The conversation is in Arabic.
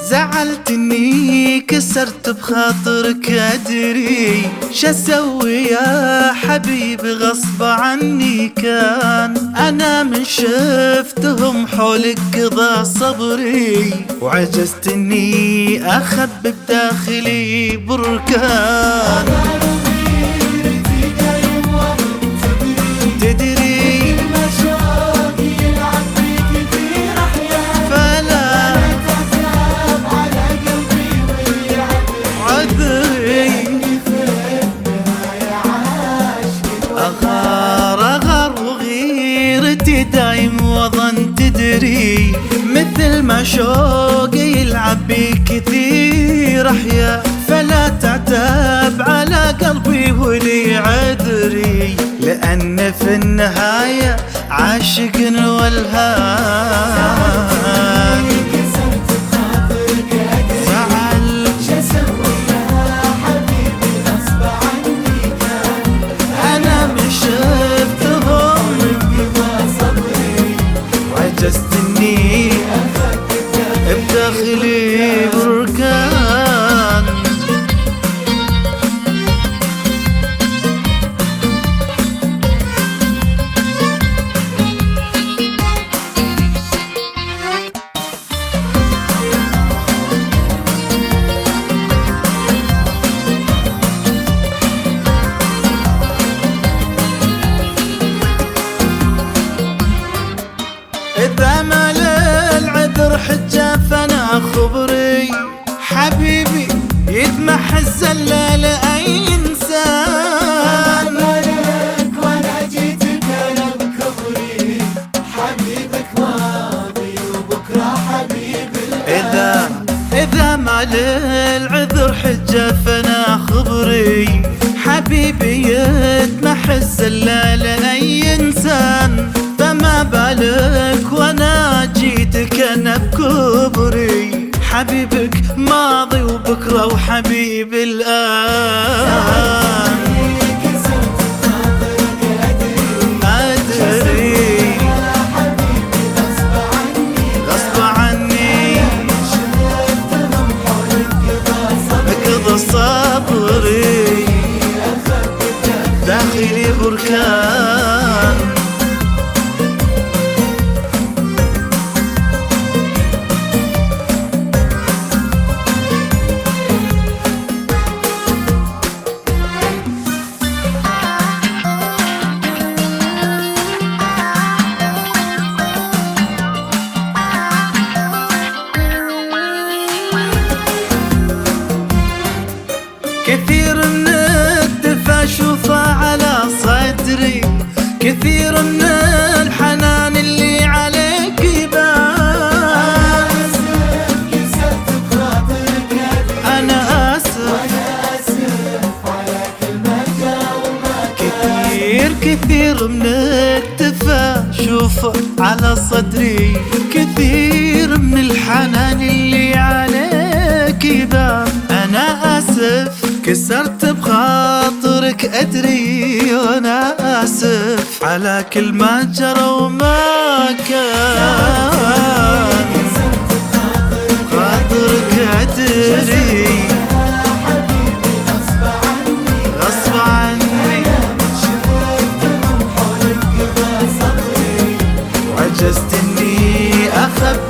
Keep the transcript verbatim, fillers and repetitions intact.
زعلتني كسرت بخاطرك أدري شسوي يا حبيبي غصب عني كان أنا من شفتهم حولك قضى صبري وعجزت إني أخبي بداخلي بركان دايم وظن تدري مثل ما شوقي يلعب بي كثير أحيا فلا تعتب على قلبي ولي عذري لأن في النهاية عاشق والهان عجزتني بداخلي بركان إذا ما للعذر حجة فأنا خبري حبيبي يذمح الزلة لأي إنسان أملك وأنا جيتك أنا بكبري حبيبك ماضي وبكرة حبيبي إذا إذا ما للعذر حجة فأنا خبري حبيبي يذمح الزلة لأي إنسان فما بالك وانا جيتك انا بكبري حبيبك ماضي وبكره وحبيبي الان ادري غصب عني قضى صبري داخلي بركان كثير من الدفا شوفه على صدري كثير من الحنان اللي عليك يبان أنا آسف على كلمة جاوبك كثير كثير من الدفا شوفه على صدري كثير من الحنان اللي عليك يبان أنا آسف كسرت بخاطرك أدري وأنا آسف على كل ما جرى وما كان خاطرك أدري غصب عني وعجزت إني أخبي